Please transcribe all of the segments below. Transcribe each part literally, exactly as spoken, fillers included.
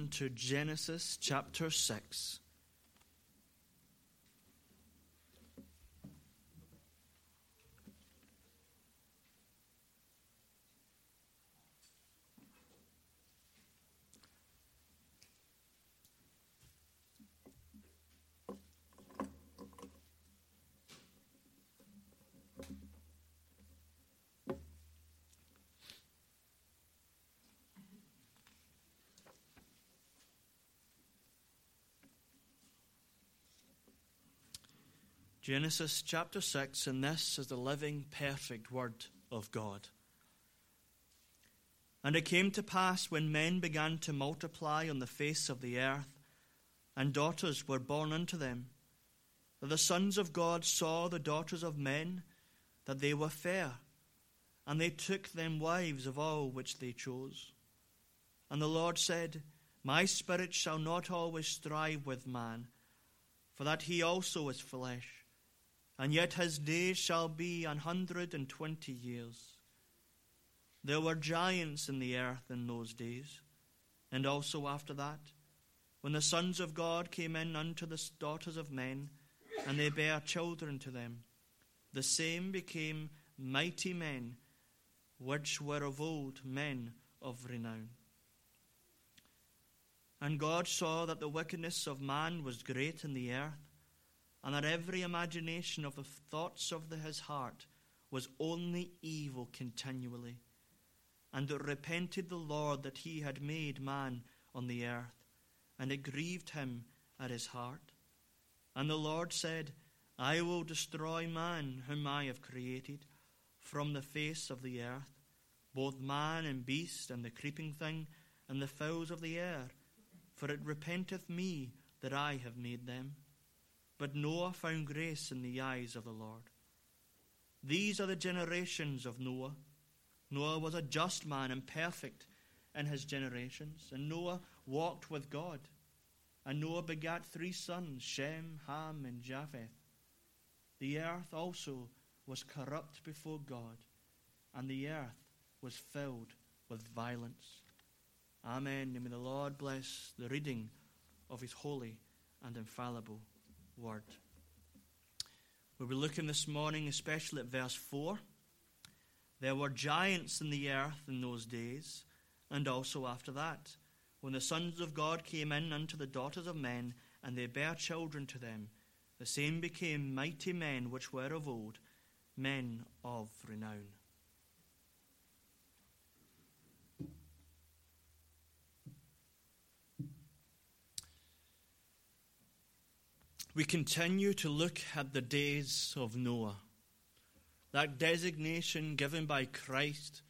to Genesis chapter six. Genesis chapter six, and this is the living, perfect word of God. And it came to pass when men began to multiply on the face of the earth, and daughters were born unto them, that the sons of God saw the daughters of men, that they were fair, and they took them wives of all which they chose. And the Lord said, My spirit shall not always strive with man, for that he also is flesh. And yet his days shall be an hundred and twenty years. There were giants in the earth in those days, and also after that, when the sons of God came in unto the daughters of men, and they bare children to them. The same became mighty men, which were of old men of renown. And God saw that the wickedness of man was great in the earth, and that every imagination of the thoughts of the, his heart was only evil continually. And it repented the Lord that he had made man on the earth, and it grieved him at his heart. And the Lord said, I will destroy man whom I have created from the face of the earth, both man and beast, and the creeping thing, and the fowls of the air, for it repenteth me that I have made them. But Noah found grace in the eyes of the Lord. These are the generations of Noah. Noah was a just man and perfect in his generations. And Noah walked with God. And Noah begat three sons, Shem, Ham, and Japheth. The earth also was corrupt before God, and the earth was filled with violence. Amen. And may the Lord bless the reading of his holy and infallible word. We'll be looking this morning especially at verse four. There were giants in the earth in those days, and also after that, when the sons of God came in unto the daughters of men, and they bare children to them. The same became mighty men which were of old, men of renown. We continue to look at the days of Noah, that designation given by Christ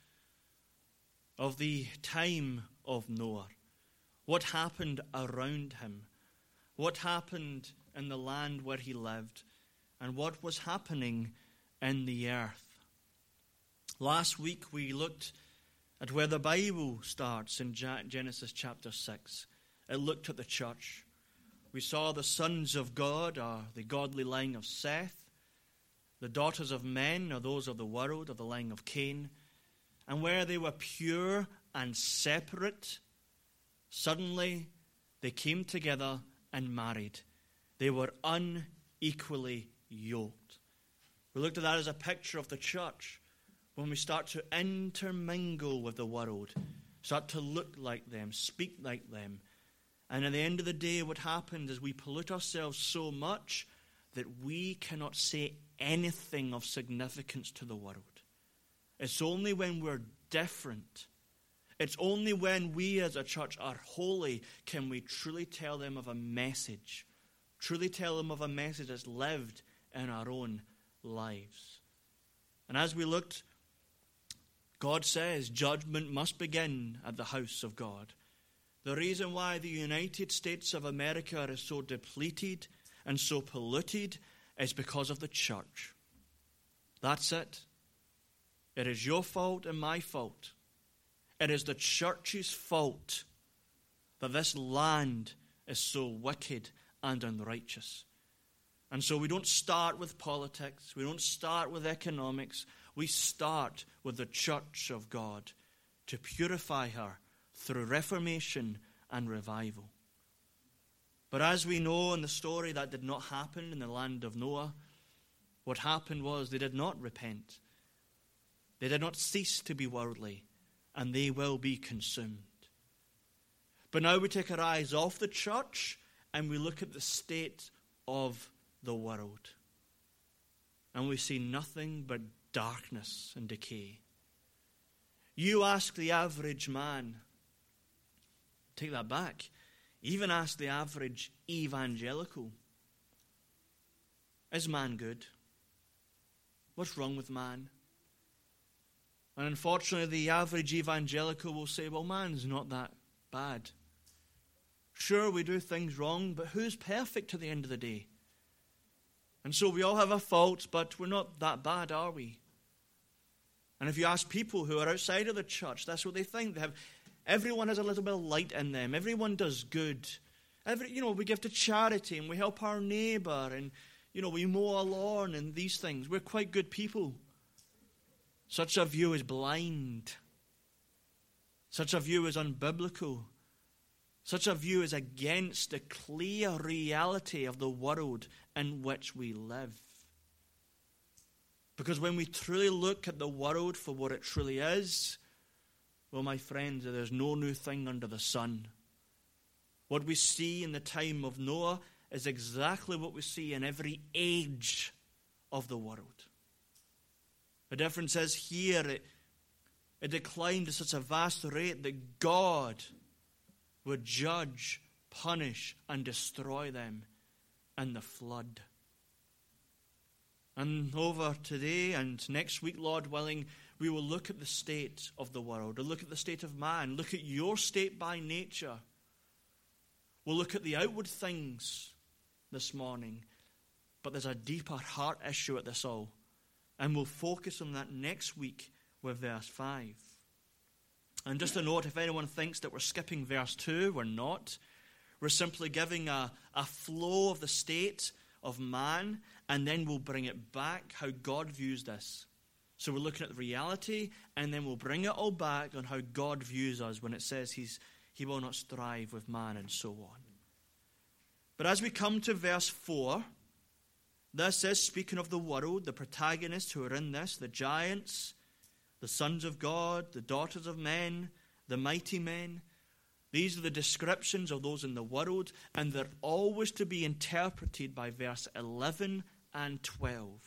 of the time of Noah. What happened around him? What happened in the land where he lived? And what was happening in the earth? Last week we looked at where the Bible starts in Genesis chapter six. It looked at the church. We saw the sons of God are the godly line of Seth. The daughters of men are those of the world, of the line of Cain. And where they were pure and separate, suddenly they came together and married. They were unequally yoked. We looked at that as a picture of the church. When we start to intermingle with the world, start to look like them, speak like them. And at the end of the day, what happens is we pollute ourselves so much that we cannot say anything of significance to the world. It's only when we're different, it's only when we as a church are holy can we truly tell them of a message, truly tell them of a message that's lived in our own lives. And as we looked, God says judgment must begin at the house of God. The reason why the United States of America is so depleted and so polluted is because of the church. That's it. It is your fault and my fault. It is the church's fault that this land is so wicked and unrighteous. And so we don't start with politics. We don't start with economics. We start with the church of God to purify her through reformation and revival. But as we know in the story, that did not happen in the land of Noah. What happened was they did not repent. They did not cease to be worldly, and they will be consumed. But now we take our eyes off the church and we look at the state of the world. And we see nothing but darkness and decay. You ask the average man, take that back, even ask the average evangelical, is man good? What's wrong with man? And unfortunately, the average evangelical will say, well, man's not that bad. Sure, we do things wrong, but who's perfect to the end of the day? And so we all have our faults, but we're not that bad, are we? And if you ask people who are outside of the church, that's what they think. They have, everyone has a little bit of light in them. Everyone does good. Every, you know, we give to charity and we help our neighbour and, you know, we mow our lawn and these things. We're quite good people. Such a view is blind. Such a view is unbiblical. Such a view is against the clear reality of the world in which we live. Because when we truly look at the world for what it truly is, well, my friends, there's no new thing under the sun. What we see in the time of Noah is exactly what we see in every age of the world. The difference is here, it, it declined at such a vast rate that God would judge, punish, and destroy them in the flood. And over today and next week, Lord willing, we will look at the state of the world, or look at the state of man, look at your state by nature. We'll look at the outward things this morning, but there's a deeper heart issue at this all. And we'll focus on that next week with verse five. And just a note, if anyone thinks that we're skipping verse two, we're not. We're simply giving a, a flow of the state of man, and then we'll bring it back how God views this. So we're looking at the reality, and then we'll bring it all back on how God views us when it says he's, he will not strive with man and so on. But as we come to verse four, this is speaking of the world, the protagonists who are in this, the giants, the sons of God, the daughters of men, the mighty men. These are the descriptions of those in the world, and they're always to be interpreted by verse eleven and twelve.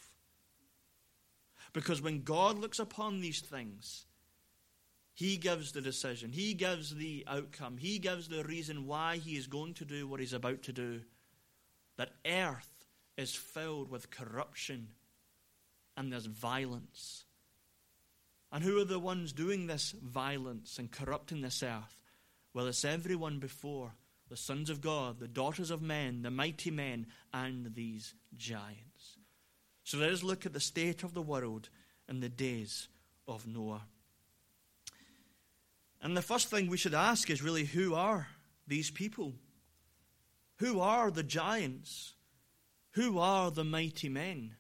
Because when God looks upon these things, he gives the decision, he gives the outcome, he gives the reason why he is going to do what he's about to do. That earth is filled with corruption and there's violence. And who are the ones doing this violence and corrupting this earth? Well, it's everyone before, the sons of God, the daughters of men, the mighty men, and these giants. So let us look at the state of the world in the days of Noah. And the first thing we should ask is really, who are these people? Who are the giants? Who are the mighty men?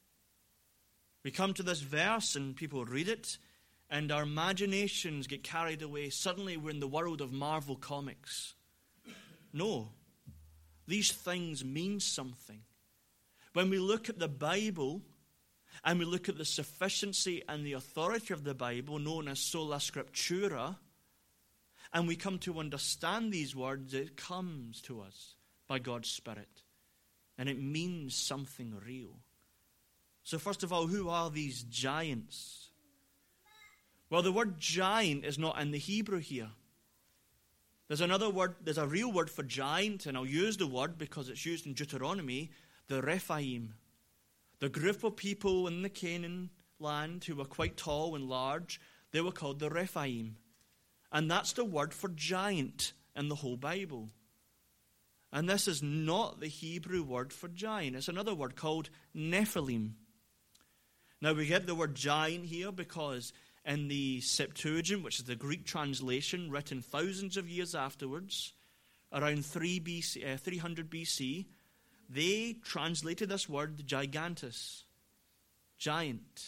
We come to this verse and people read it, and our imaginations get carried away. Suddenly we're in the world of Marvel Comics. No, these things mean something. When we look at the Bible, and we look at the sufficiency and the authority of the Bible, known as sola scriptura, and we come to understand these words, it comes to us by God's Spirit. And it means something real. So first of all, who are these giants? Well, the word giant is not in the Hebrew here. There's another word, there's a real word for giant, and I'll use the word because it's used in Deuteronomy, the Rephaim. The group of people in the Canaan land who were quite tall and large, they were called the Rephaim. And that's the word for giant in the whole Bible. And this is not the Hebrew word for giant. It's another word called Nephilim. Now we get the word giant here because in the Septuagint, which is the Greek translation written thousands of years afterwards, around three B C, uh, three hundred B C, they translated this word gigantus, giant.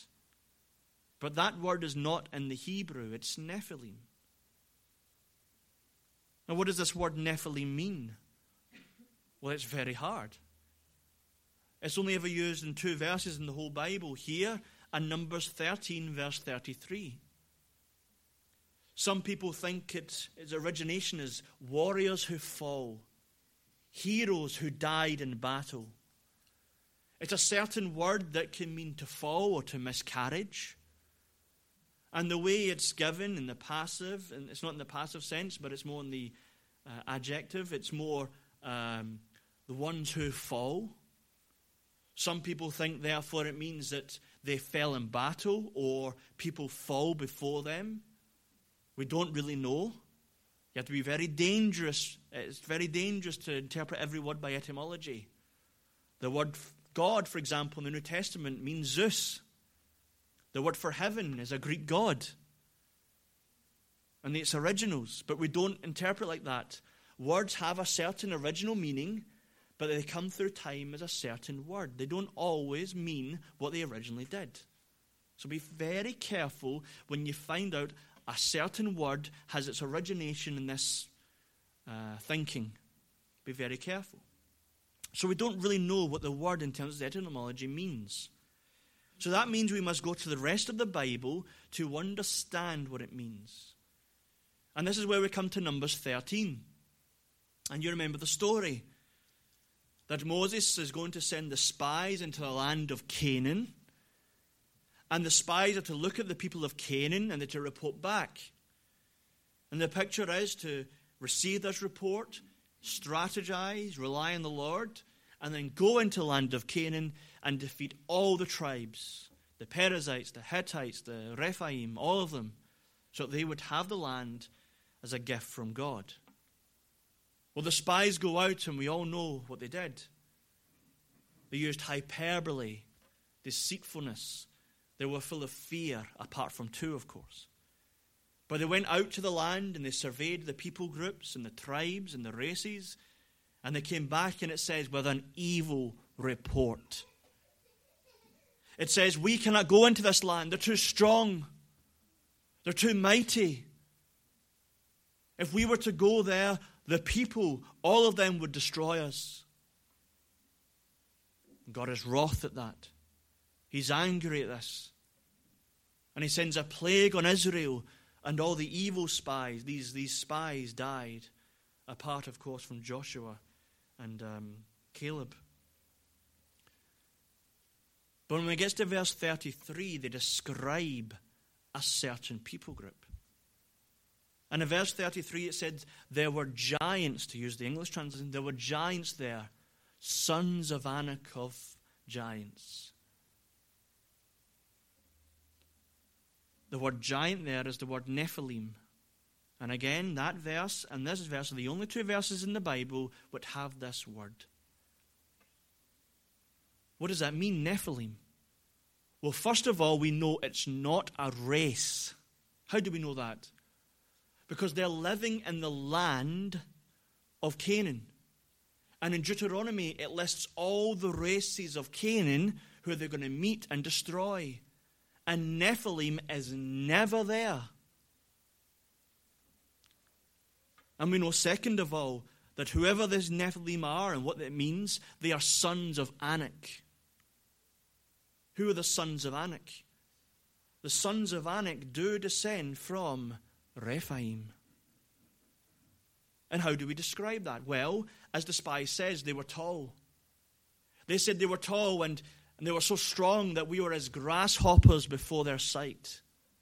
But that word is not in the Hebrew, it's Nephilim. Now, what does this word Nephilim mean? Well, it's very hard. It's only ever used in two verses in the whole Bible, here and Numbers thirteen, verse thirty-three. Some people think its, its origination is warriors who fall, heroes who died in battle. It's a certain word that can mean to fall or to miscarriage. And the way it's given in the passive, and it's not in the passive sense, but it's more in the uh, adjective, it's more um, the ones who fall. Some people think, therefore, it means that they fell in battle or people fall before them. We don't really know. You have to be very dangerous. It's very dangerous to interpret every word by etymology. The word God, for example, in the New Testament means Zeus. The word for heaven is a Greek god. And it's originals, but we don't interpret like that. Words have a certain original meaning, but they come through time as a certain word. They don't always mean what they originally did. So be very careful when you find out a certain word has its origination in this uh, thinking. Be very careful. So we don't really know what the word in terms of etymology means. So that means we must go to the rest of the Bible to understand what it means. And this is where we come to Numbers thirteen. And you remember the story that Moses is going to send the spies into the land of Canaan. And the spies are to look at the people of Canaan and they're to report back. And the picture is to receive this report, strategize, rely on the Lord, and then go into the land of Canaan and defeat all the tribes, the Perizzites, the Hittites, the Rephaim, all of them, so that they would have the land as a gift from God. Well, the spies go out and we all know what they did. They used hyperbole, deceitfulness. They were full of fear, apart from two, of course. But they went out to the land and they surveyed the people groups and the tribes and the races. And they came back and it says, with an evil report. It says, we cannot go into this land. They're too strong. They're too mighty. If we were to go there, the people, all of them would destroy us. God is wroth at that. He's angry at this. And he sends a plague on Israel, and all the evil spies, these, these spies died, apart, of course, from Joshua and um, Caleb. But when it gets to verse thirty-three, they describe a certain people group. And in verse thirty-three, it said, there were giants, to use the English translation, there were giants there, sons of Anak of giants. The word giant there is the word Nephilim. And again, that verse and this verse are the only two verses in the Bible that have this word. What does that mean, Nephilim? Well, first of all, we know it's not a race. How do we know that? Because they're living in the land of Canaan. And in Deuteronomy, it lists all the races of Canaan who they're going to meet and destroy. And Nephilim is never there. And we know, second of all, that whoever these Nephilim are and what that means, they are sons of Anak. Who are the sons of Anak? The sons of Anak do descend from Rephaim. And how do we describe that? Well, as the spy says, they were tall. They said they were tall and, and they were so strong that we were as grasshoppers before their sight.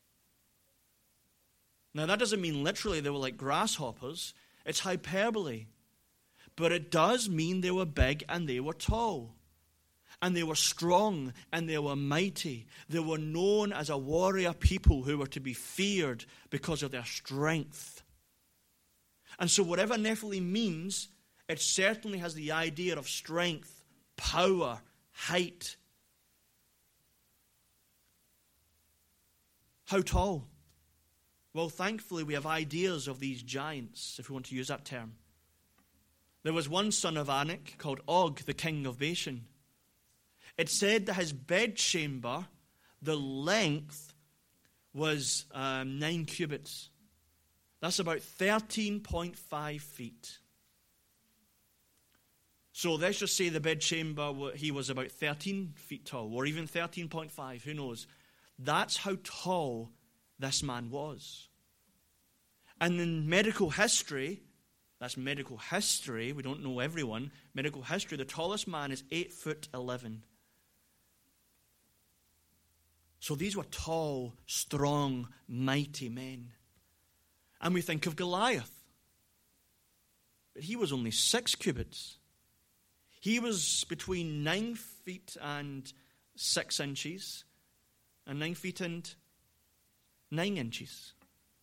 Now, that doesn't mean literally they were like grasshoppers. It's hyperbole. But it does mean they were big and they were tall. And they were strong and they were mighty. They were known as a warrior people who were to be feared because of their strength. And so whatever Nephilim means, it certainly has the idea of strength, power, height. How tall? Well, thankfully, we have ideas of these giants, if we want to use that term. There was one son of Anak called Og, the king of Bashan. It said that his bedchamber, the length was um, nine cubits. That's about thirteen point five feet. So let's just say the bedchamber, he was about thirteen feet tall, or even thirteen point five, who knows. That's how tall this man was. And in medical history, that's medical history, we don't know everyone, medical history, the tallest man is eight foot eleven. So these were tall, strong, mighty men. And we think of Goliath. But he was only six cubits. He was between nine feet and six inches, and nine feet and nine inches.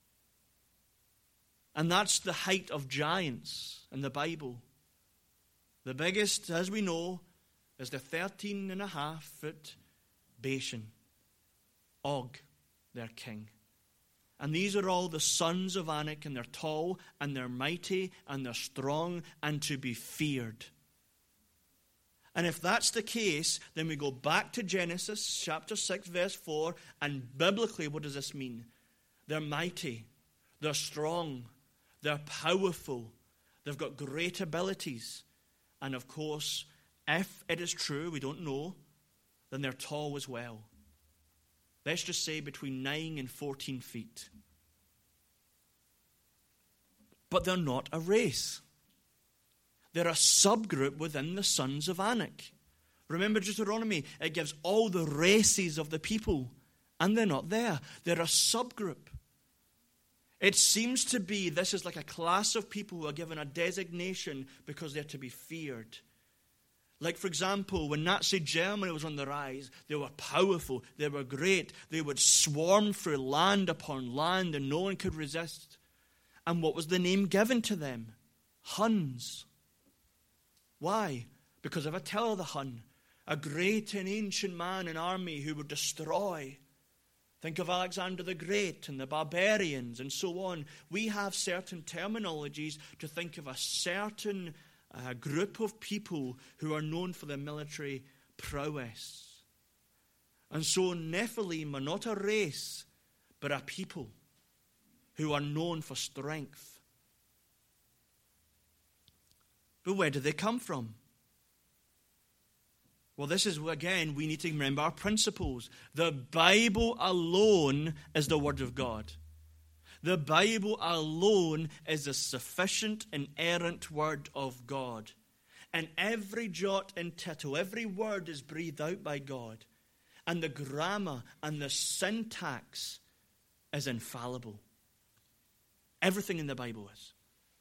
And that's the height of giants in the Bible. The biggest, as we know, is the thirteen and a half foot Bashan, Og, their king. And these are all the sons of Anak, and they're tall, and they're mighty, and they're strong, and to be feared. And if that's the case, then we go back to Genesis chapter six, verse four, and biblically, what does this mean? They're mighty, they're strong, they're powerful, they've got great abilities. And of course, if it is true, we don't know, then they're tall as well. Let's just say between nine and fourteen feet. But they're not a race. They're a subgroup within the sons of Anak. Remember Deuteronomy, it gives all the races of the people, and they're not there. They're a subgroup. It seems to be this is like a class of people who are given a designation because they're to be feared. Like, for example, when Nazi Germany was on the rise, they were powerful, they were great, they would swarm through land upon land and no one could resist. And what was the name given to them? Huns. Why? Because of Attila the Hun, a great and ancient man and army who would destroy. Think of Alexander the Great and the barbarians and so on. We have certain terminologies to think of a certain uh, group of people who are known for their military prowess. And so Nephilim are not a race, but a people who are known for strength. But where do they come from? Well, this is, again, we need to remember our principles. The Bible alone is the Word of God. The Bible alone is the sufficient, inerrant Word of God. And every jot and tittle, every word is breathed out by God. And the grammar and the syntax is infallible. Everything in the Bible is.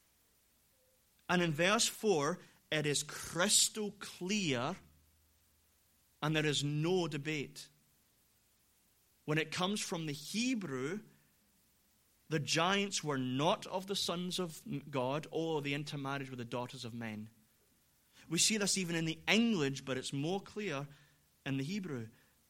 And in verse four, it is crystal clear, and there is no debate. When it comes from the Hebrew, the giants were not of the sons of God, or they intermarried with the daughters of men. We see this even in the English, but it's more clear in the Hebrew.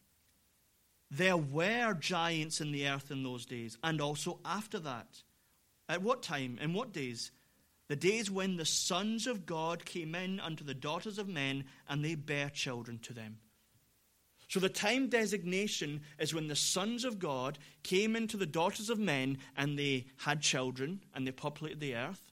There were giants in the earth in those days, and also after that. At what time? In what days? The days when the sons of God came in unto the daughters of men, and they bare children to them. So the time designation is when the sons of God came into the daughters of men, and they had children, and they populated the earth.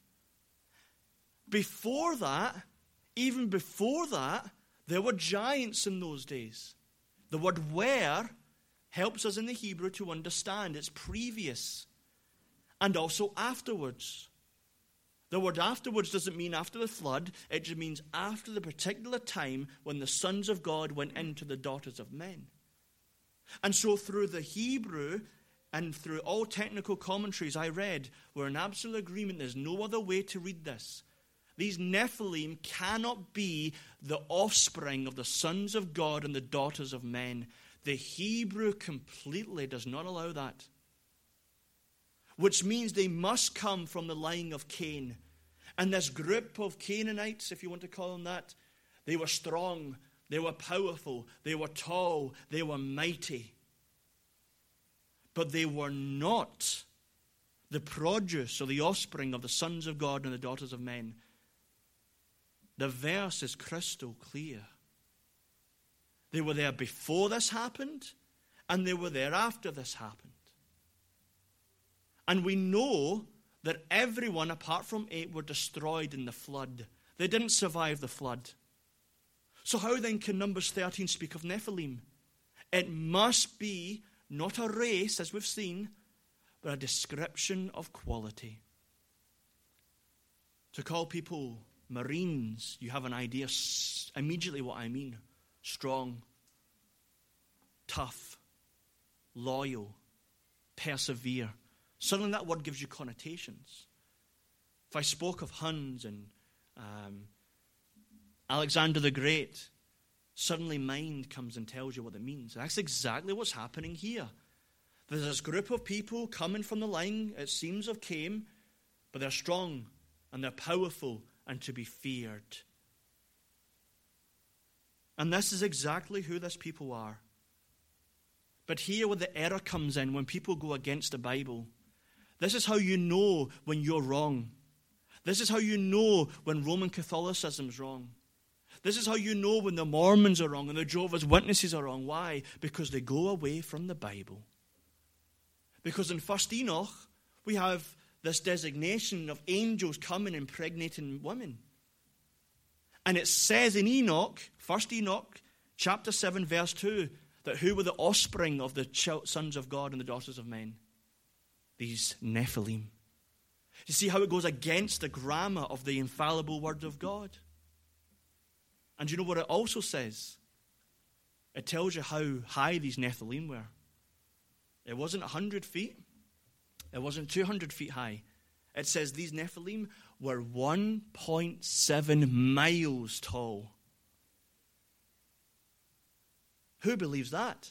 Before that, even before that, there were giants in those days. The word where helps us in the Hebrew to understand it's previous, and also afterwards. The word afterwards doesn't mean after the flood. It just means after the particular time when the sons of God went into the daughters of men. And so through the Hebrew and through all technical commentaries I read, we're in absolute agreement there's no other way to read this. These Nephilim cannot be the offspring of the sons of God and the daughters of men. The Hebrew completely does not allow that. Which means they must come from the line of Cain. And this group of Canaanites, if you want to call them that, they were strong, they were powerful, they were tall, they were mighty. But they were not the produce or the offspring of the sons of God and the daughters of men. The verse is crystal clear. They were there before this happened, and they were there after this happened. And we know that everyone apart from eight were destroyed in the flood. They didn't survive the flood. So how then can Numbers thirteen speak of Nephilim? It must be not a race, as we've seen, but a description of quality. To call people Marines, you have an idea immediately what I mean. Strong, tough, loyal, persevere. Suddenly that word gives you connotations. If I spoke of Huns and um, Alexander the Great, suddenly mind comes and tells you what it means. That's exactly what's happening here. There's this group of people coming from the line, it seems, of Cain, but they're strong and they're powerful and to be feared. And this is exactly who this people are. But here where the error comes in, when people go against the Bible, this is how you know when you're wrong. This is how you know when Roman Catholicism is wrong. This is how you know when the Mormons are wrong and the Jehovah's Witnesses are wrong. Why? Because they go away from the Bible. Because in First Enoch, we have this designation of angels coming and impregnating women. And it says in Enoch, First Enoch, chapter seven, verse two, that who were the offspring of the sons of God and the daughters of men? These Nephilim. You see how it goes against the grammar of the infallible word of God? And you know what it also says? It tells you how high these Nephilim were. It wasn't one hundred feet. It wasn't two hundred feet high. It says these Nephilim were one point seven miles tall. Who believes that?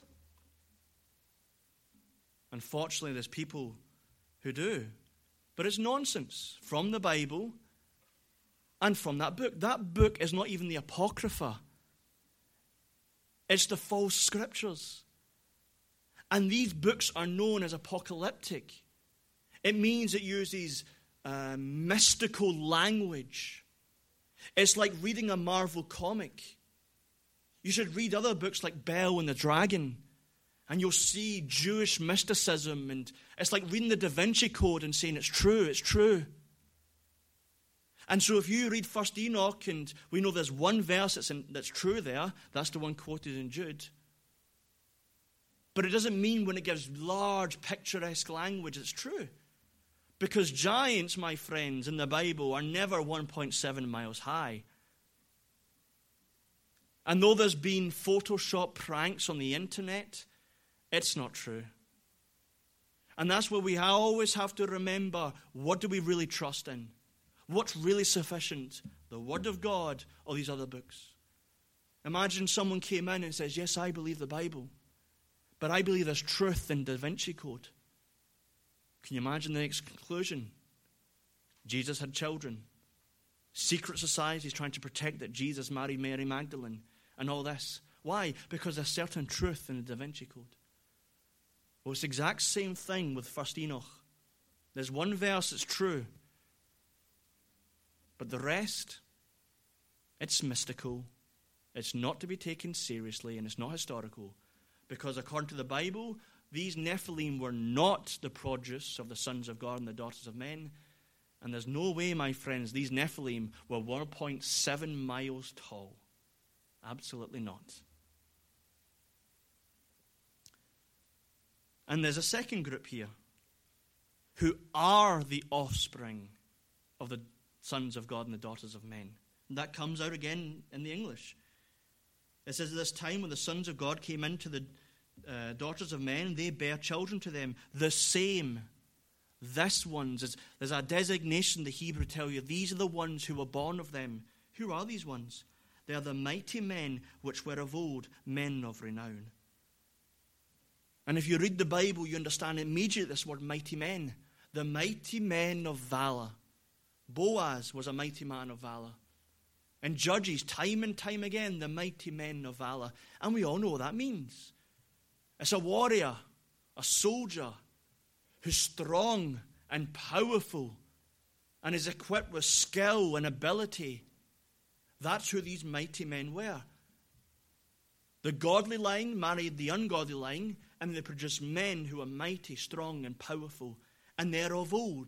Unfortunately, there's people who do. But it's nonsense from the Bible and from that book. That book is not even the Apocrypha. It's the false scriptures. And these books are known as apocalyptic. It means it uses uh, mystical language. It's like reading a Marvel comic. You should read other books like Bel and the Dragon, and you'll see Jewish mysticism, and it's like reading the Da Vinci Code and saying it's true, it's true. And so if you read First Enoch, and we know there's one verse that's, in, that's true there, that's the one quoted in Jude. But it doesn't mean when it gives large picturesque language it's true. Because giants, my friends, in the Bible are never one point seven miles high. And though there's been Photoshop pranks on the internet, it's not true. And that's where we always have to remember, what do we really trust in? What's really sufficient? The Word of God or these other books? Imagine someone came in and says, yes, I believe the Bible, but I believe there's truth in Da Vinci Code. Can you imagine the next conclusion? Jesus had children. Secret societies trying to protect that Jesus married Mary Magdalene and all this. Why? Because there's certain truth in the Da Vinci Code. Well, it's the exact same thing with First Enoch. There's one verse that's true, but the rest, it's mystical. It's not to be taken seriously, and it's not historical. Because according to the Bible, these Nephilim were not the produce of the sons of God and the daughters of men. And there's no way, my friends, these Nephilim were one point seven miles tall. Absolutely not. And there's a second group here who are the offspring of the sons of God and the daughters of men. And that comes out again in the English. It says, at this time when the sons of God came into the uh, daughters of men, they bare children to them, the same. This ones, there's a designation the Hebrew tell you, these are the ones who were born of them. Who are these ones? They are the mighty men which were of old, men of renown. And if you read the Bible, you understand immediately this word mighty men. The mighty men of valor. Boaz was a mighty man of valor. And Judges, time and time again, the mighty men of valor. And we all know what that means. It's a warrior, a soldier, who's strong and powerful and is equipped with skill and ability. That's who these mighty men were. The godly line married the ungodly line, and they produced men who are mighty, strong, and powerful. And they're of old.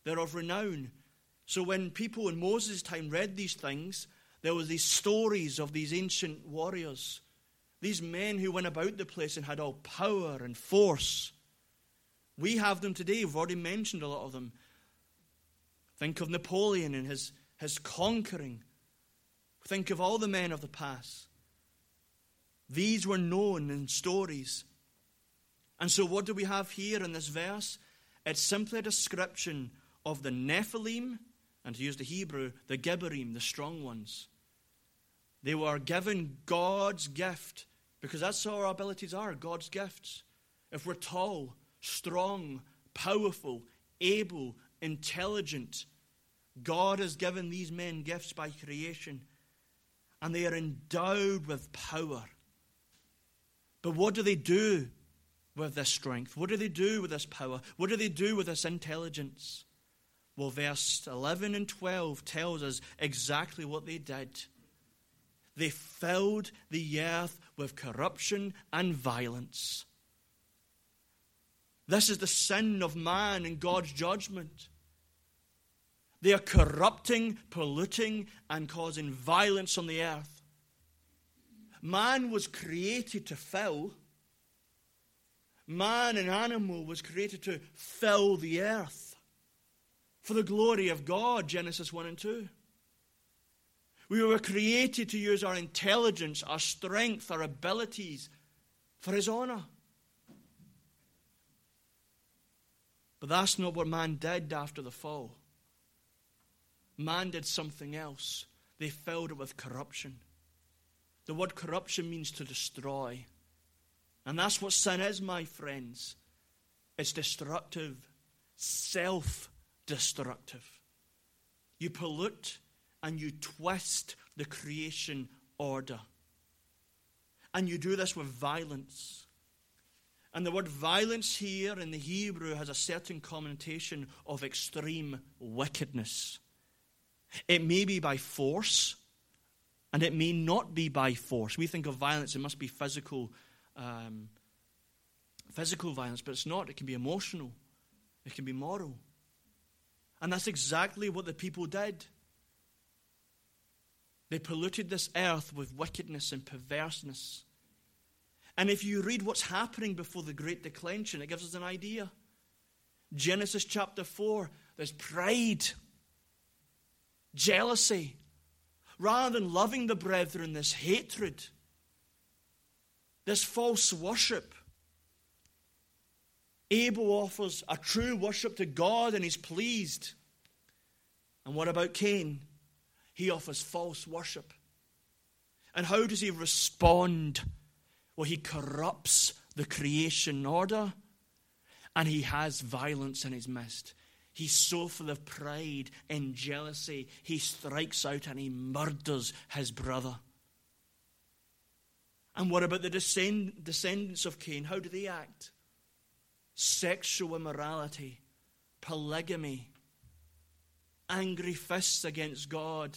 They're of renown. So when people in Moses' time read these things, there were these stories of these ancient warriors, these men who went about the place and had all power and force. We have them today. We've already mentioned a lot of them. Think of Napoleon and his, his conquering. Think of all the men of the past. These were known in stories. And so what do we have here in this verse? It's simply a description of the Nephilim, and to use the Hebrew, the Gibborim, the strong ones. They were given God's gift, because that's all our abilities are, God's gifts. If we're tall, strong, powerful, able, intelligent, God has given these men gifts by creation, and they are endowed with power. But what do they do with this strength? What do they do with this power? What do they do with this intelligence? Well, verse eleven and twelve tells us exactly what they did. They filled the earth with corruption and violence. This is the sin of man and God's judgment. They are corrupting, polluting, and causing violence on the earth. Man was created to fill. Man, an animal, was created to fill the earth for the glory of God, Genesis one and two. We were created to use our intelligence, our strength, our abilities for His honor. But that's not what man did after the fall. Man did something else. They filled it with corruption. The word corruption means to destroy. And that's what sin is, my friends. It's destructive, self-destructive. You pollute and you twist the creation order. And you do this with violence. And the word violence here in the Hebrew has a certain connotation of extreme wickedness. It may be by force, and it may not be by force. We think of violence, it must be physical, um, physical violence, but it's not. It can be emotional. It can be moral. And that's exactly what the people did. They polluted this earth with wickedness and perverseness. And if you read what's happening before the Great Declension, it gives us an idea. Genesis chapter four, there's pride, jealousy. Rather than loving the brethren, this hatred, this false worship. Abel offers a true worship to God and he's pleased. And what about Cain? He offers false worship. And how does he respond? Well, he corrupts the creation order and he has violence in his midst. He's so full of pride and jealousy, he strikes out and he murders his brother. And what about the descend- descendants of Cain? How do they act? Sexual immorality, polygamy, angry fists against God.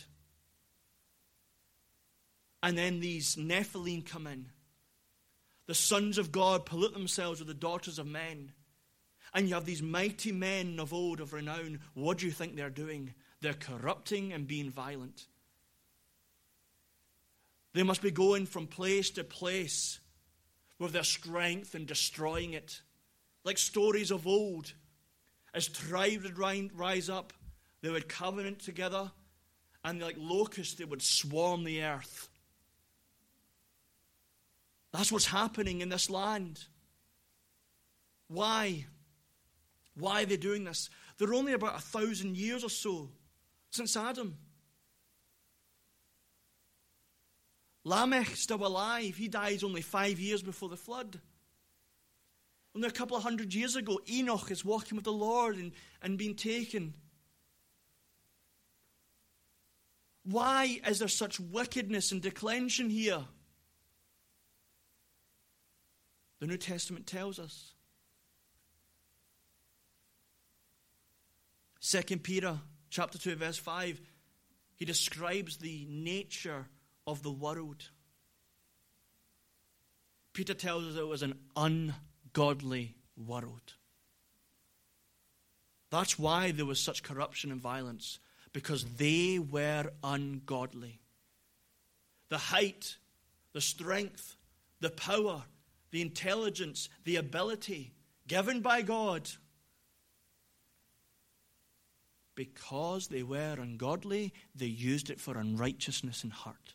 And then these Nephilim come in. The sons of God pollute themselves with the daughters of men. And you have these mighty men of old, of renown. What do you think they're doing? They're corrupting and being violent. They must be going from place to place with their strength and destroying it. Like stories of old. As tribes would rise up, they would covenant together, and like locusts, they would swarm the earth. That's what's happening in this land. Why? Why are they doing this? They're only about a thousand years or so since Adam. Lamech still alive. He dies only five years before the flood. Only a couple of hundred years ago, Enoch is walking with the Lord and, and being taken. Why is there such wickedness and declension here? The New Testament tells us. Second Peter chapter two, verse five, he describes the nature of the world. Peter tells us it was an ungodly world. That's why there was such corruption and violence, because they were ungodly. The height, the strength, the power, the intelligence, the ability given by God, because they were ungodly, they used it for unrighteousness and hurt.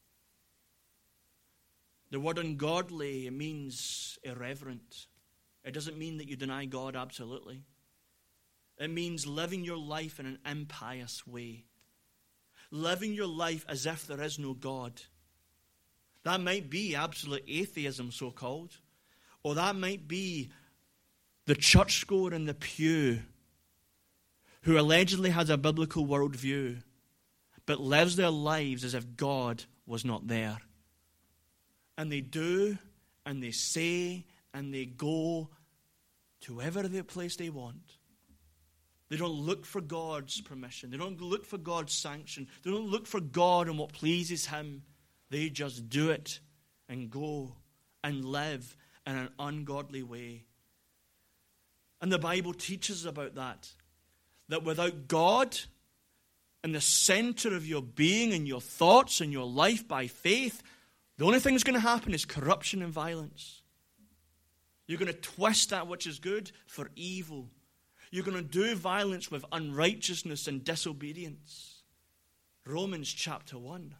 The word ungodly, it means irreverent. It doesn't mean that you deny God absolutely. It means living your life in an impious way. Living your life as if there is no God. That might be absolute atheism, so-called. Or that might be the churchgoer in the pew who allegedly has a biblical worldview, but lives their lives as if God was not there. And they do, and they say, and they go to whatever the place they want. They don't look for God's permission. They don't look for God's sanction. They don't look for God and what pleases Him. They just do it and go and live in an ungodly way. And the Bible teaches about that. That without God in the center of your being and your thoughts and your life by faith, the only thing that's going to happen is corruption and violence. You're going to twist that which is good for evil. You're going to do violence with unrighteousness and disobedience. Romans chapter one.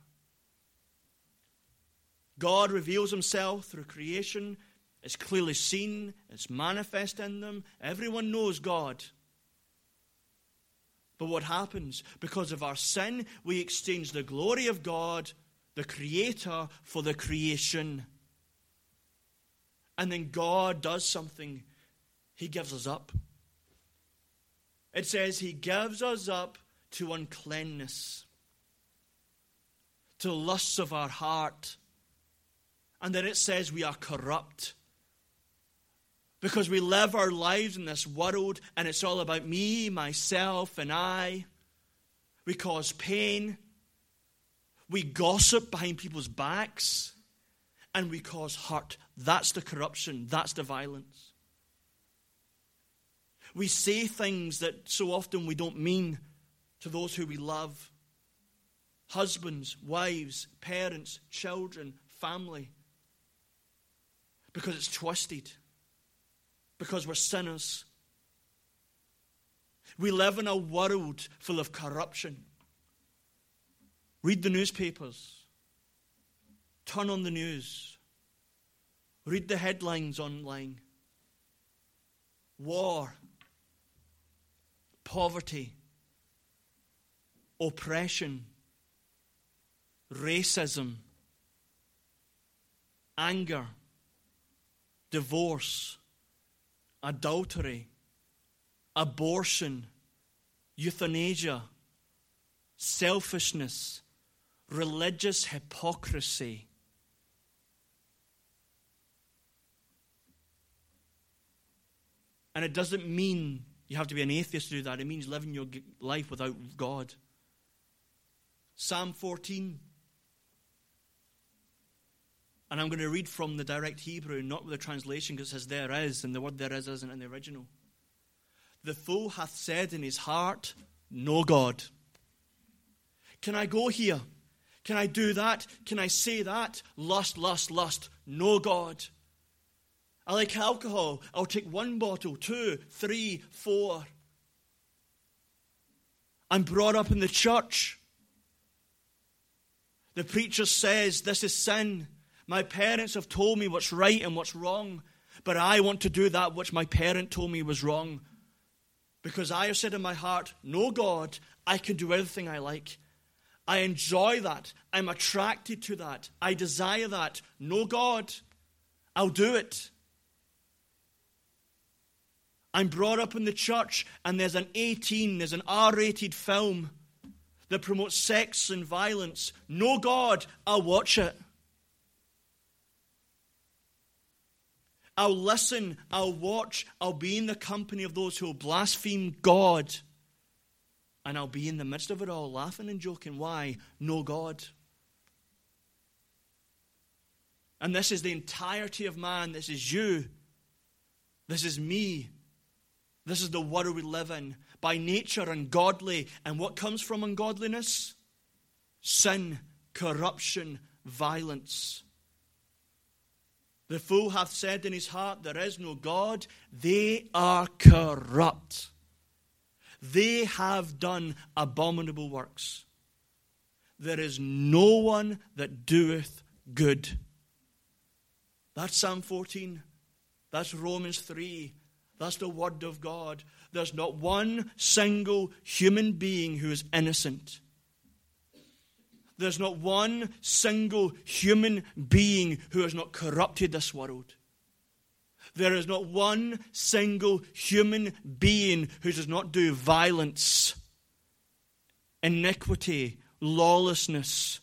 God reveals Himself through creation. It's clearly seen. It's manifest in them. Everyone knows God. But what happens? Because of our sin, we exchange the glory of God, the Creator, for the creation. And then God does something. He gives us up. It says He gives us up to uncleanness, to lusts of our heart. And then it says we are corrupt. Because we live our lives in this world and it's all about me, myself, and I. We cause pain. We gossip behind people's backs. And we cause hurt. That's the corruption. That's the violence. We say things that so often we don't mean to those who we love. Husbands, wives, parents, children, family. Because it's twisted. Because we're sinners. We live in a world full of corruption. Read the newspapers. Turn on the news. Read the headlines online. War. Poverty. Oppression. Racism. Anger. Divorce. Adultery, abortion, euthanasia, selfishness, religious hypocrisy. And it doesn't mean you have to be an atheist to do that. It means living your life without God. Psalm fourteen. And I'm going to read from the direct Hebrew, not with the translation, because it says there is, and the word there is isn't in the original. The fool hath said in his heart, no God. Can I go here? Can I do that? Can I say that? Lust, lust, lust. No God. I like alcohol. I'll take one bottle, two, three, four. I'm brought up in the church. The preacher says this is sin. My parents have told me what's right and what's wrong, but I want to do that which my parent told me was wrong. Because I have said in my heart, no God, I can do everything I like. I enjoy that. I'm attracted to that. I desire that. No God, I'll do it. I'm brought up in the church and there's an eighteen, there's an R-rated film that promotes sex and violence. No God, I'll watch it. I'll listen, I'll watch, I'll be in the company of those who will blaspheme God. And I'll be in the midst of it all, laughing and joking. Why? No God. And this is the entirety of man. This is you. This is me. This is the world we live in. By nature ungodly. And what comes from ungodliness? Sin, corruption, violence. The fool hath said in his heart, there is no God. They are corrupt. They have done abominable works. There is no one that doeth good. That's Psalm fourteen. That's Romans three. That's the Word of God. There's not one single human being who is innocent. There's not one single human being who has not corrupted this world. There is not one single human being who does not do violence, iniquity, lawlessness.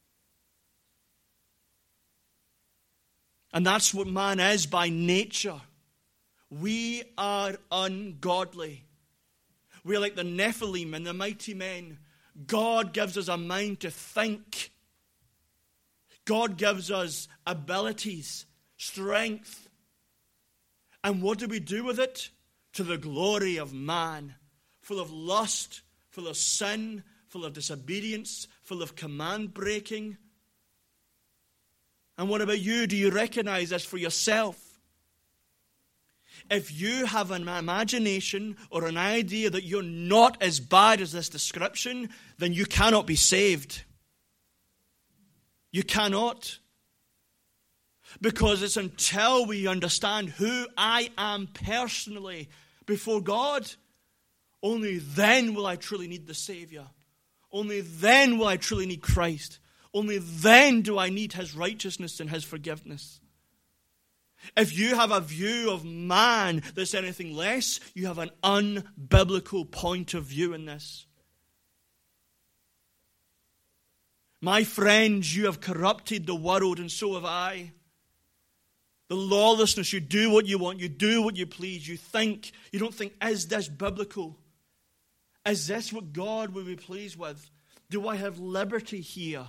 And that's what man is by nature. We are ungodly. We're like the Nephilim and the mighty men. God gives us a mind to think. God gives us abilities, strength. And what do we do with it? To the glory of man. Full of lust, full of sin, full of disobedience, full of command breaking. And what about you? Do you recognize this for yourself? If you have an imagination or an idea that you're not as bad as this description, then you cannot be saved. You cannot. Because it's until we understand who I am personally before God, only then will I truly need the Savior. Only then will I truly need Christ. Only then do I need His righteousness and His forgiveness. If you have a view of man that's anything less, you have an unbiblical point of view in this. My friends, you have corrupted the world, and so have I. The lawlessness, you do what you want, you do what you please, you think, you don't think, is this biblical? Is this what God will be pleased with? Do I have liberty here?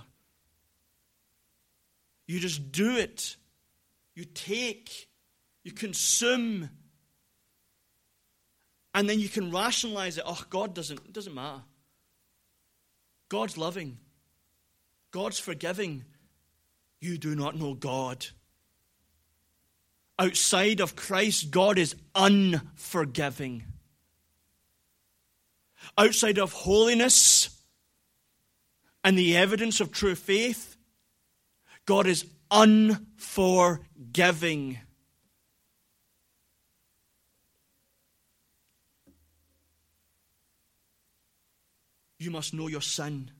You just do it. You take, you consume, and then you can rationalize it. Oh, God doesn't, it doesn't matter. God's loving. God's forgiving. You do not know God. Outside of Christ, God is unforgiving. Outside of holiness and the evidence of true faith, God is unforgiving. You must know your sin.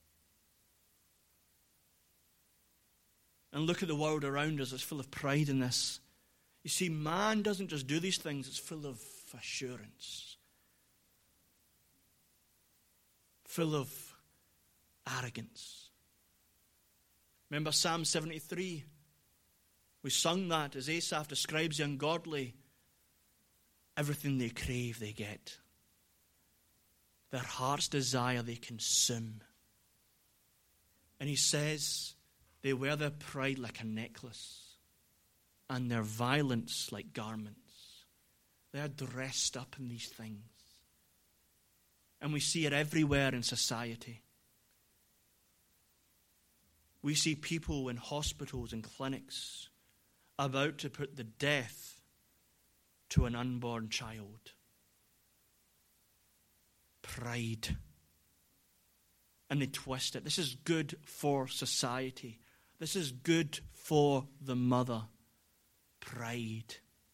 And look at the world around us. It's full of pride in this. You see, man doesn't just do these things. It's full of assurance. Full of arrogance. Remember Psalm seventy-three? We sung that as Asaph describes the ungodly. Everything they crave, they get. Their heart's desire, they consume. And he says, they wear their pride like a necklace, and their violence like garments. They are dressed up in these things. And we see it everywhere in society. We see people in hospitals and clinics about to put the death to an unborn child. Pride. And they twist it. This is good for society. This is good for the mother. Pride.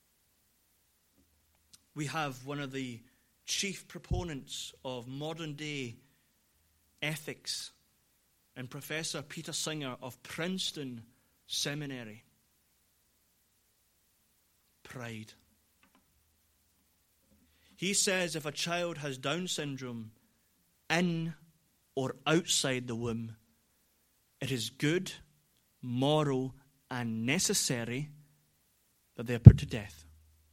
We have one of the chief proponents of modern day ethics, and Professor Peter Singer of Princeton Seminary. Pride. He says if a child has Down syndrome in or outside the womb, it is good, moral, and necessary that they are put to death.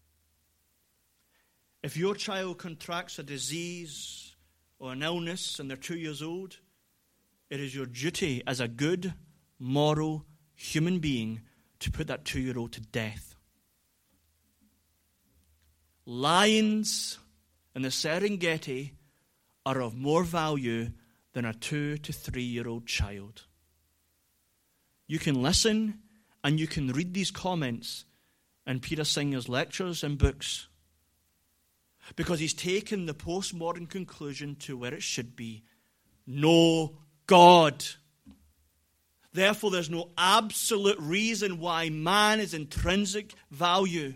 If your child contracts a disease or an illness and they're two years old, it is your duty as a good, moral human being to put that two-year-old to death. lions in the Serengeti are of more value than a two to three-year-old child. You can listen and you can read these comments in Peter Singer's lectures and books, because he's taken the postmodern conclusion to where it should be. No God. Therefore, there's no absolute reason why man is intrinsic value.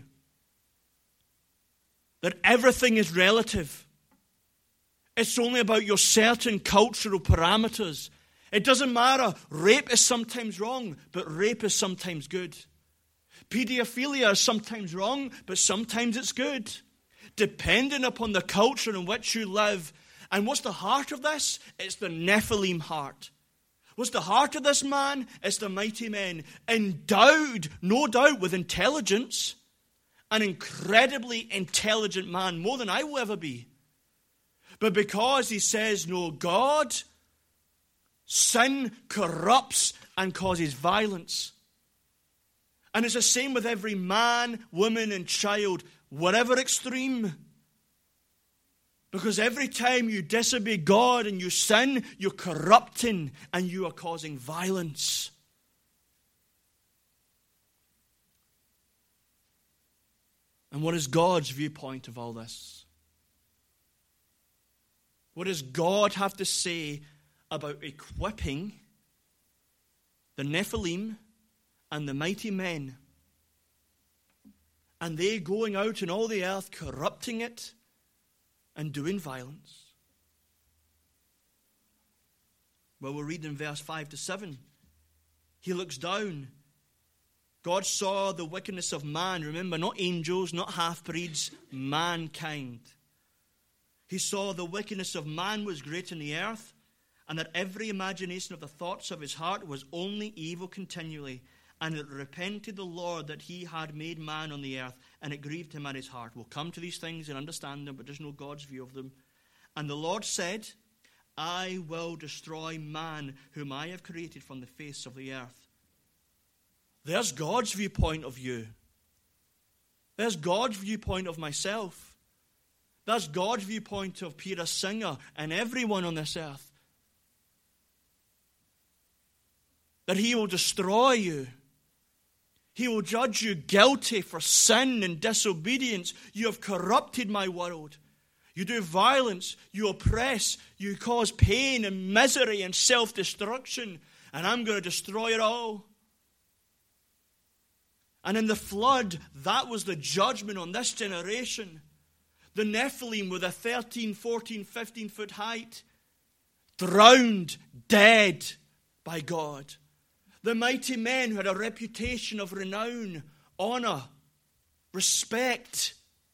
That everything is relative. It's only about your certain cultural parameters. It doesn't matter. Rape is sometimes wrong, but rape is sometimes good. Pedophilia is sometimes wrong, but sometimes it's good. Depending upon the culture in which you live. And what's the heart of this? It's the Nephilim heart. What's the heart of this man? It's the mighty men. Endowed, no doubt, with intelligence. An incredibly intelligent man, more than I will ever be. But because he says no God, sin corrupts and causes violence. And it's the same with every man, woman, and child, whatever extreme. Because every time you disobey God and you sin, you're corrupting and you are causing violence. And what is God's viewpoint of all this? What does God have to say about equipping the Nephilim and the mighty men, and they going out in all the earth, corrupting it and doing violence? Well, we'll read in verse five to seven. He looks down. God saw the wickedness of man. Remember, not angels, not half-breeds, mankind. He saw the wickedness of man was great in the earth, and that every imagination of the thoughts of his heart was only evil continually. And it repented the Lord that he had made man on the earth, and it grieved him at his heart. We'll come to these things and understand them, but just know God's view of them. And the Lord said, I will destroy man whom I have created from the face of the earth. There's God's viewpoint of you. There's God's viewpoint of myself. That's God's viewpoint of Peter Singer and everyone on this earth. That he will destroy you. He will judge you guilty for sin and disobedience. You have corrupted my world. You do violence. You oppress. You cause pain and misery and self-destruction. And I'm going to destroy it all. And in the flood, that was the judgment on this generation. The Nephilim with a thirteen, fourteen, fifteen foot height, drowned, dead by God. The mighty men who had a reputation of renown, honor, respect,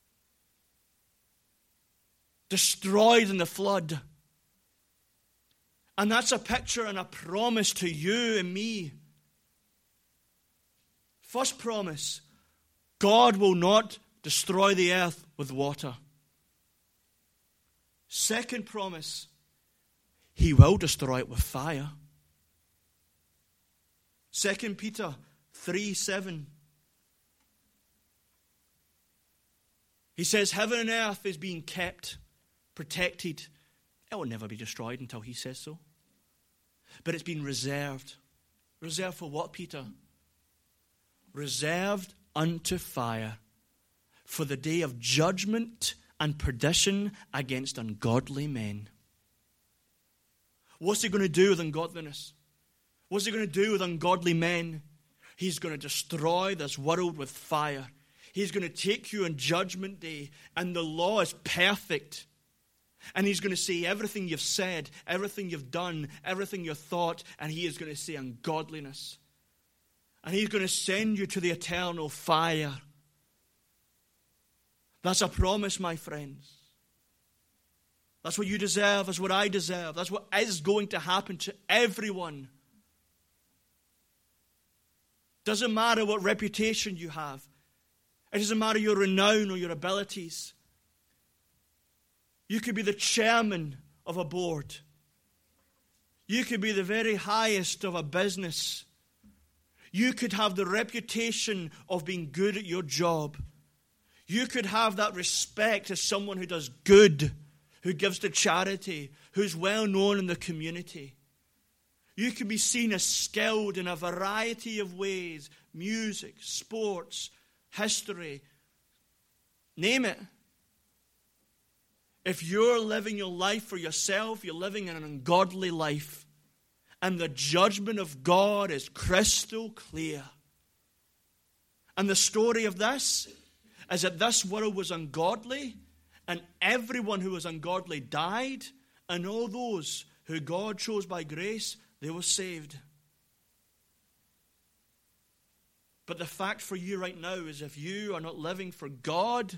destroyed in the flood. And that's a picture and a promise to you and me. First promise, God will not destroy the earth with water. Second promise, he will destroy it with fire. Second Peter three seven. He says, heaven and earth is being kept, protected. It will never be destroyed until he says so. But it's been reserved. Reserved for what, Peter? Reserved unto fire, for the day of judgment and perdition against ungodly men. What's he going to do with ungodliness? What's he going to do with ungodly men? He's going to destroy this world with fire. He's going to take you on judgment day, and the law is perfect. And he's going to say everything you've said, everything you've done, everything you've thought, and he is going to say ungodliness. And he's going to send you to the eternal fire. That's a promise, my friends. That's what you deserve. That's what I deserve. That's what is going to happen to everyone. Doesn't matter what reputation you have. It doesn't matter your renown or your abilities. You could be the chairman of a board. You could be the very highest of a business. You could have the reputation of being good at your job. You could have that respect as someone who does good, who gives to charity, who's well known in the community. You can be seen as skilled in a variety of ways: music, sports, history, name it. If you're living your life for yourself, you're living an ungodly life. And the judgment of God is crystal clear. And the story of this is that this world was ungodly, and everyone who was ungodly died, and all those who God chose by grace, they were saved. But the fact for you right now is, if you are not living for God,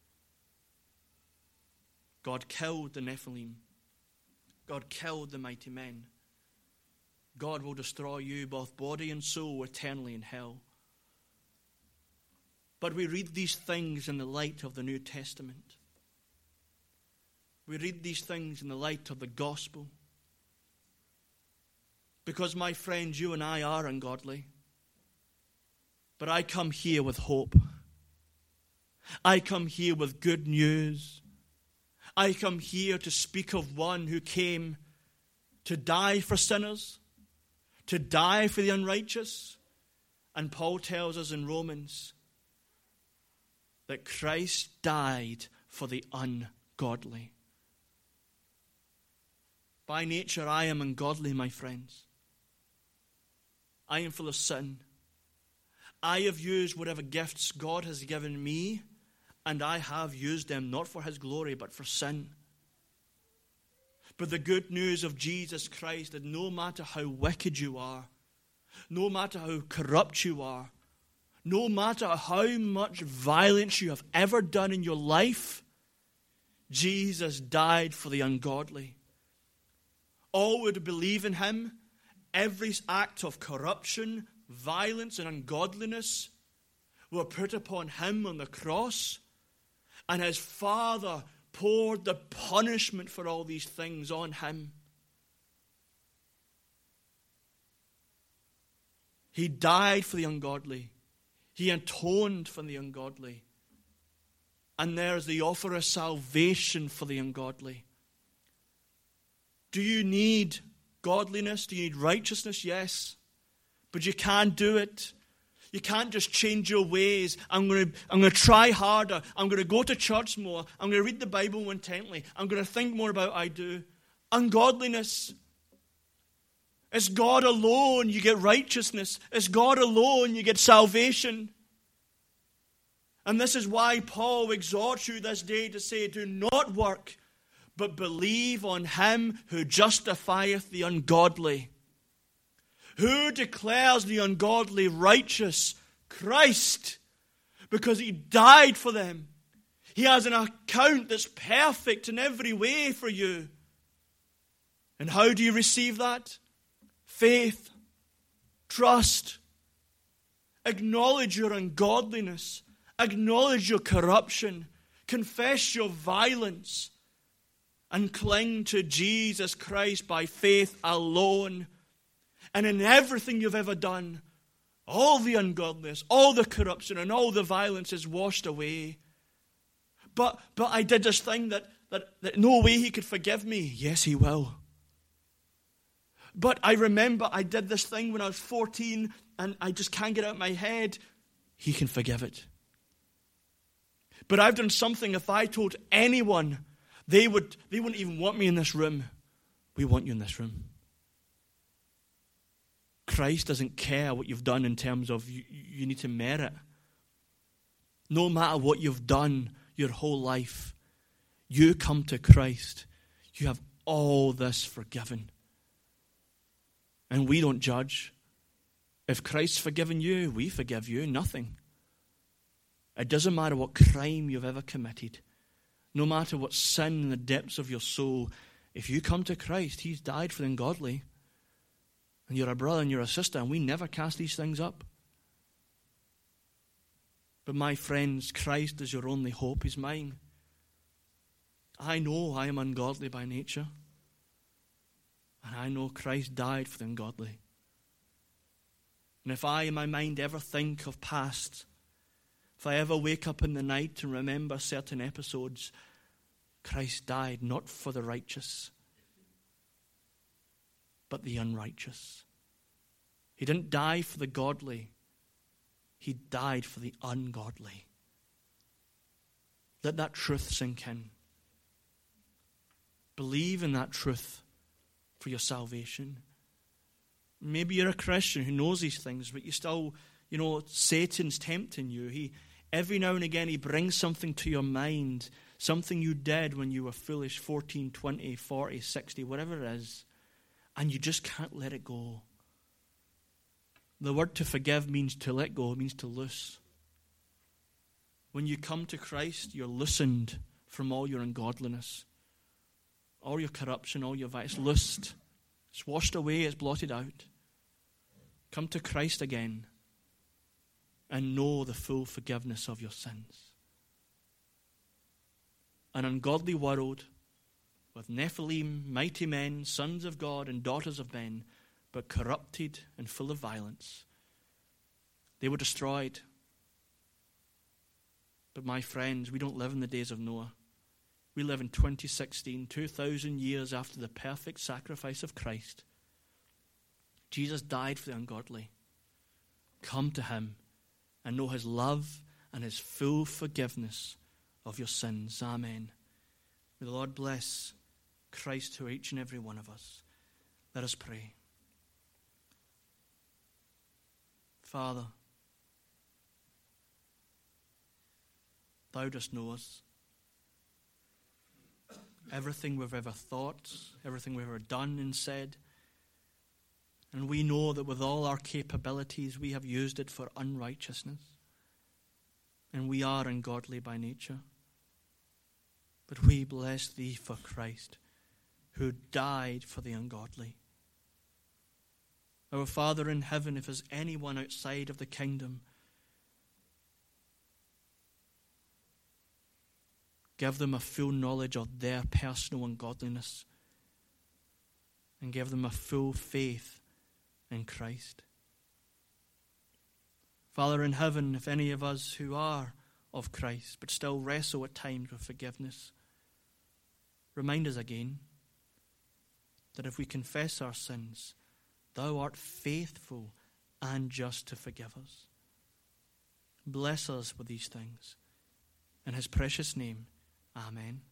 God killed the Nephilim. God killed the mighty men. God will destroy you, both body and soul, eternally in hell. But we read these things in the light of the New Testament. We read these things in the light of the gospel. Because, my friends, you and I are ungodly. But I come here with hope. I come here with good news. I come here to speak of one who came to die for sinners, to die for the unrighteous. And Paul tells us in Romans that Christ died for the ungodly. By nature, I am ungodly, my friends. I am full of sin. I have used whatever gifts God has given me, and I have used them not for His glory, but for sin. But the good news of Jesus Christ, that no matter how wicked you are, no matter how corrupt you are, no matter how much violence you have ever done in your life, Jesus died for the ungodly. All would believe in Him. Every act of corruption, violence, and ungodliness were put upon Him on the cross, and His Father poured the punishment for all these things on Him. He died for the ungodly. He atoned for the ungodly. And there's the offer of salvation for the ungodly. Do you need godliness? Do you need righteousness? Yes. But you can't do it. You can't just change your ways. I'm going to, I'm going to try harder. I'm going to go to church more. I'm going to read the Bible more intently. I'm going to think more about what I do. Ungodliness. It's God alone you get righteousness. It's God alone you get salvation. And this is why Paul exhorts you this day to say, do not work, but believe on Him who justifieth the ungodly. Who declares the ungodly righteous? Christ. Because He died for them. He has an account that's perfect in every way for you. And how do you receive that? Faith. Trust. Acknowledge your ungodliness. Acknowledge your corruption. Confess your violence. And cling to Jesus Christ by faith alone. And in everything you've ever done, all the ungodliness, all the corruption, and all the violence is washed away. But but I did this thing that, that, that no way He could forgive me. Yes, He will. But I remember I did this thing when I was fourteen, and I just can't get it out of my head. He can forgive it. But I've done something, if I told anyone, they would they wouldn't even want me in this room. We want you in this room. Christ doesn't care what you've done in terms of you, you need to merit. No matter what you've done your whole life, you come to Christ, you have all this forgiven. And we don't judge. If Christ's forgiven you, we forgive you. Nothing. It doesn't matter what crime you've ever committed. No matter what sin in the depths of your soul, if you come to Christ, He's died for the ungodly. And you're a brother and you're a sister, and we never cast these things up. But my friends, Christ is your only hope. He's mine. I know I am ungodly by nature. And I know Christ died for the ungodly. And if I in my mind ever think of past If I ever wake up in the night and remember certain episodes, Christ died not for the righteous, but the unrighteous. He didn't die for the godly. He died for the ungodly. Let that truth sink in. Believe in that truth for your salvation. Maybe you're a Christian who knows these things, but you still, you know, Satan's tempting you. He, every now and again, he brings something to your mind, something you did when you were foolish, fourteen, twenty, forty, sixty, whatever it is, and you just can't let it go. The word to forgive means to let go. It means to loose. When you come to Christ, you're loosened from all your ungodliness, all your corruption, all your vice. It's loosed. It's washed away. It's blotted out. Come to Christ again and know the full forgiveness of your sins. An ungodly world with Nephilim, mighty men, sons of God and daughters of men, but corrupted and full of violence. They were destroyed. But my friends, we don't live in the days of Noah. We live in twenty sixteen, two thousand years after the perfect sacrifice of Christ. Jesus died for the ungodly. Come to him and know his love and his full forgiveness of your sins. Amen. May the Lord bless Christ to each and every one of us. Let us pray. Father, thou dost know us. Everything we've ever thought, everything we've ever done and said. And we know that with all our capabilities, we have used it for unrighteousness. And we are ungodly by nature. But we bless thee for Christ, who died for the ungodly. Our Father in heaven, if there's anyone outside of the kingdom, give them a full knowledge of their personal ungodliness and give them a full faith in Christ. Father in heaven, if any of us who are of Christ but still wrestle at times with forgiveness, remind us again that if we confess our sins, thou art faithful and just to forgive us. Bless us with these things. In his precious name, amen.